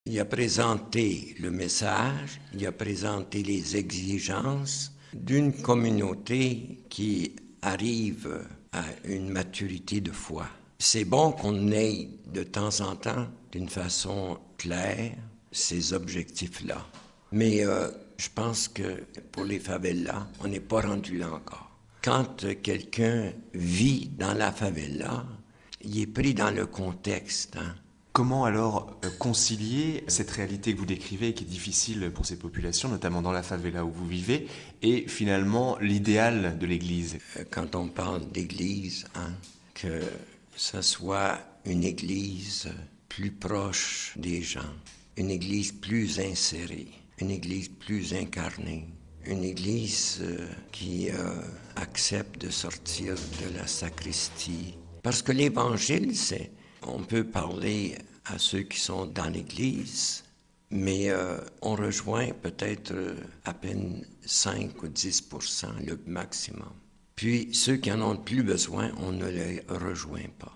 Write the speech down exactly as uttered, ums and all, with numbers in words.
Il a présenté le message, il a présenté les exigences d'une communauté qui arrive à une maturité de foi. C'est bon qu'on ait de temps en temps, d'une façon claire, ces objectifs-là. Mais euh, je pense que pour les favelas, on n'est pas rendu là encore. Quand quelqu'un vit dans la favela, il est pris dans le contexte, hein. Comment alors euh, concilier cette réalité que vous décrivez, qui est difficile pour ces populations, notamment dans la favela où vous vivez, et finalement l'idéal de l'Église? Quand on parle d'Église, hein, que ce soit une Église plus proche des gens, une Église plus insérée, une Église plus incarnée, une Église euh, qui euh, accepte de sortir de la sacristie. Parce que l'Évangile, c'est... On peut parler à ceux qui sont dans l'Église, mais euh, on rejoint peut-être euh, à peine cinq ou dix pour cent le maximum. Puis ceux qui en ont le plus besoin, on ne les rejoint pas.